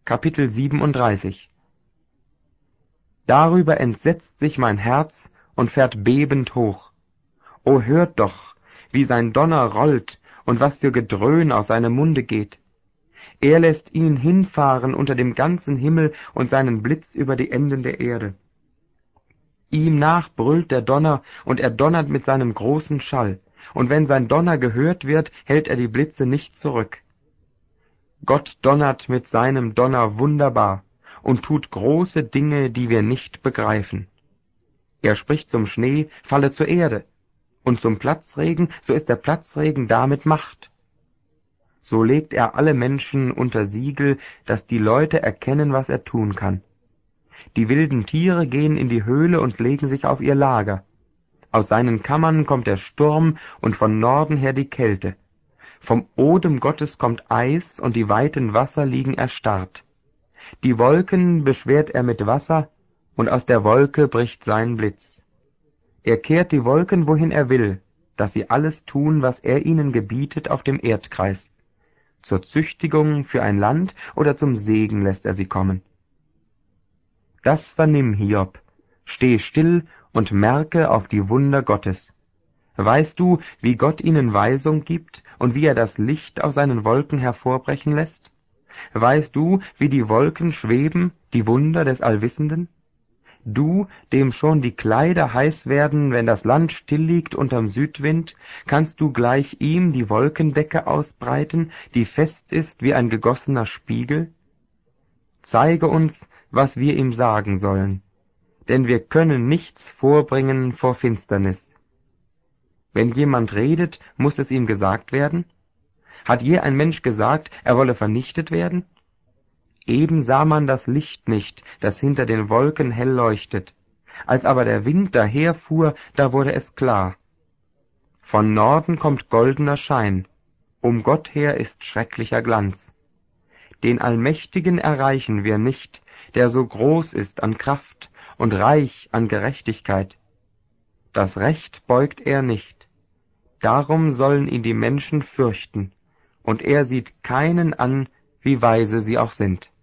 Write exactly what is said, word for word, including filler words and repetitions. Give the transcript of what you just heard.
Kapitel siebenunddreißig. Darüber entsetzt sich mein Herz und fährt bebend hoch. O hört doch, wie sein Donner rollt und was für Gedröhn aus seinem Munde geht. Er lässt ihn hinfahren unter dem ganzen Himmel und seinen Blitz über die Enden der Erde. Ihm nach brüllt der Donner, und er donnert mit seinem großen Schall, und wenn sein Donner gehört wird, hält er die Blitze nicht zurück. Gott donnert mit seinem Donner wunderbar und tut große Dinge, die wir nicht begreifen. Er spricht zum Schnee, falle zur Erde, und zum Platzregen, so ist der Platzregen damit Macht. So legt er alle Menschen unter Siegel, dass die Leute erkennen, was er tun kann. Die wilden Tiere gehen in die Höhle und legen sich auf ihr Lager. Aus seinen Kammern kommt der Sturm und von Norden her die Kälte. Vom Odem Gottes kommt Eis, und die weiten Wasser liegen erstarrt. Die Wolken beschwert er mit Wasser, und aus der Wolke bricht sein Blitz. Er kehrt die Wolken, wohin er will, dass sie alles tun, was er ihnen gebietet auf dem Erdkreis. Zur Züchtigung für ein Land oder zum Segen lässt er sie kommen. Das vernimm, Hiob, steh still und merke auf die Wunder Gottes. Weißt du, wie Gott ihnen Weisung gibt und wie er das Licht aus seinen Wolken hervorbrechen lässt? Weißt du, wie die Wolken schweben, die Wunder des Allwissenden? Du, dem schon die Kleider heiß werden, wenn das Land still liegt unterm Südwind, kannst du gleich ihm die Wolkendecke ausbreiten, die fest ist wie ein gegossener Spiegel? Zeige uns, was wir ihm sagen sollen, denn wir können nichts vorbringen vor Finsternis. Wenn jemand redet, muss es ihm gesagt werden? Hat je ein Mensch gesagt, er wolle vernichtet werden? Eben sah man das Licht nicht, das hinter den Wolken hell leuchtet. Als aber der Wind daherfuhr, da wurde es klar. Von Norden kommt goldener Schein, um Gott her ist schrecklicher Glanz. Den Allmächtigen erreichen wir nicht, der so groß ist an Kraft und reich an Gerechtigkeit. Das Recht beugt er nicht. Darum sollen ihn die Menschen fürchten, und er sieht keinen an, wie weise sie auch sind.